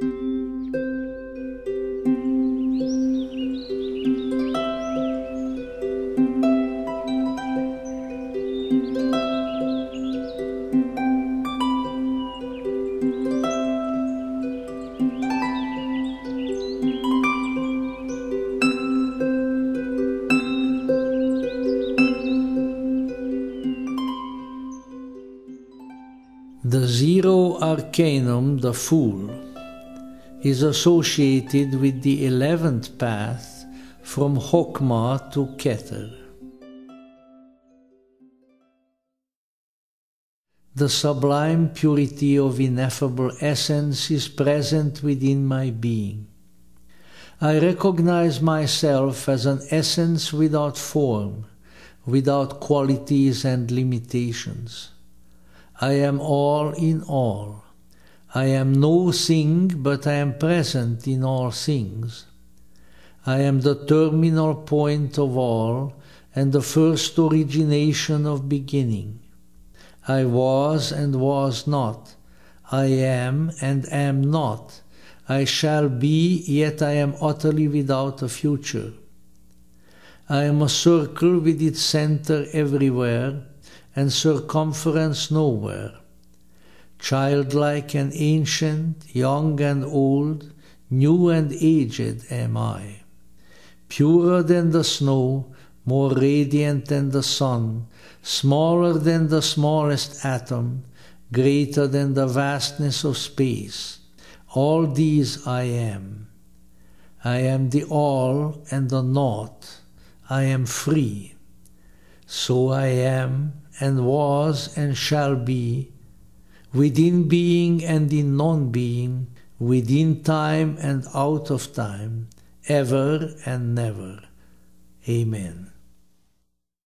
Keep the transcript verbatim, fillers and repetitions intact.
The zero arcanum, the Fool, is associated with the eleventh path from Chokmah to Keter. The sublime purity of ineffable essence is present within my being. I recognize myself as an essence without form, without qualities and limitations. I am all in all. I am no thing, but I am present in all things. I am the terminal point of all and the first origination of beginning. I was and was not. I am and am not. I shall be, yet I am utterly without a future. I am a circle with its center everywhere and circumference nowhere. Childlike and ancient, young and old, new and aged am I. Purer than the snow, more radiant than the sun, smaller than the smallest atom, greater than the vastness of space. All these I am. I am the all and the naught. I am free. So I am, and was, and shall be, within being and in non-being, within time and out of time, ever and never. Amen.